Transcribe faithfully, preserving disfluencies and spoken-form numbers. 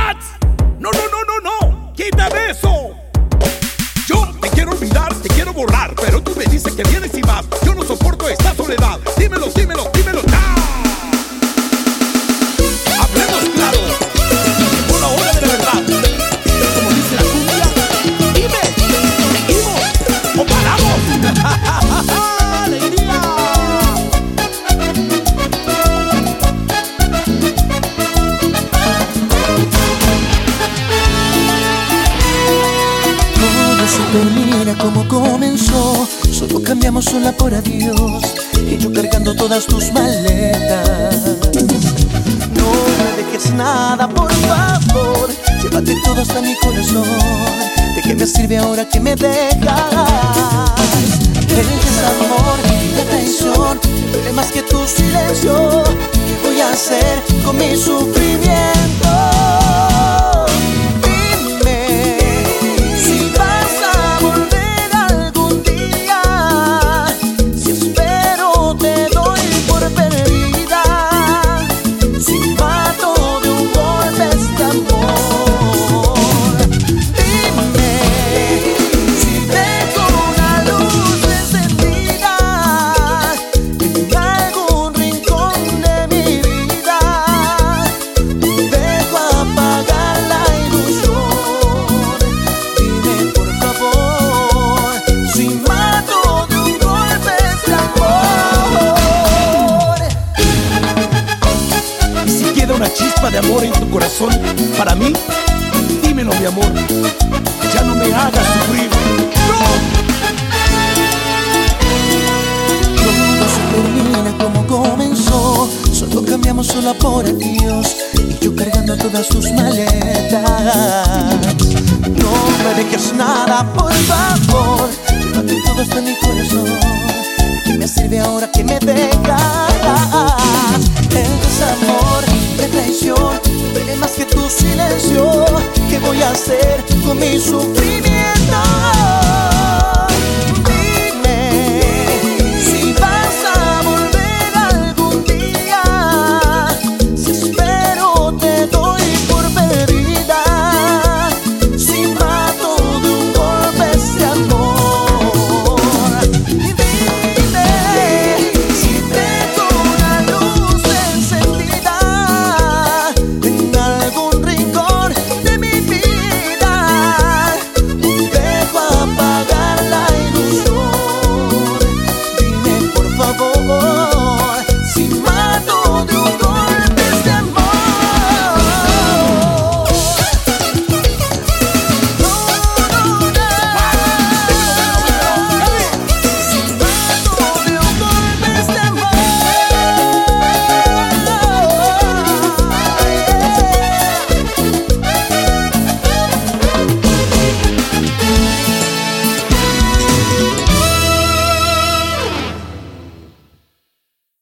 What? No, no, no, no, no. Quítame eso. Yo te quiero olvidar, te quiero borrar, pero tú me dices que vienes y vas. Yo no soporto esta soledad. Dímelo, dímelo, dímelo ya. Hablemos claro. Por la hora de la verdad. Como dice la cumbia, dime, ¿seguimos o paramos? ¡Alegría! Todo se termina como comenzó. Solo cambiamos sola por adiós. Y yo cargando todas tus maletas. No me dejes nada, por favor. Llévate todo hasta mi corazón. ¿De qué me sirve ahora que me dejas? El desamor y la traición me duele más que tu silencio. ¿Qué voy a hacer con mi sufrimiento? Dime si vas a volver algún día. Si espero te doy por perdida. Si mato de un golpe este amor. Dime si dejo una luz encendida en algún rincón de mi vida. Dejo apagar la ilusión. Dime por favor si mato de un golpe este amor. Y si queda una chispa de amor en tu corazón, para mí, dímelo, mi amor. Ya no me hagas sufrir. ¡No! Todo se termina como comenzó. Solo cambiamos sola por adiós. Y yo cargando todas tus maletas. No me dejes nada, por favor. Llévate todo hasta mi corazón. ¿De qué me sirve ahora que me dejas? El desamor, la traición, duele más que tu silencio. ¿Qué voy a hacer con mi sufrimiento?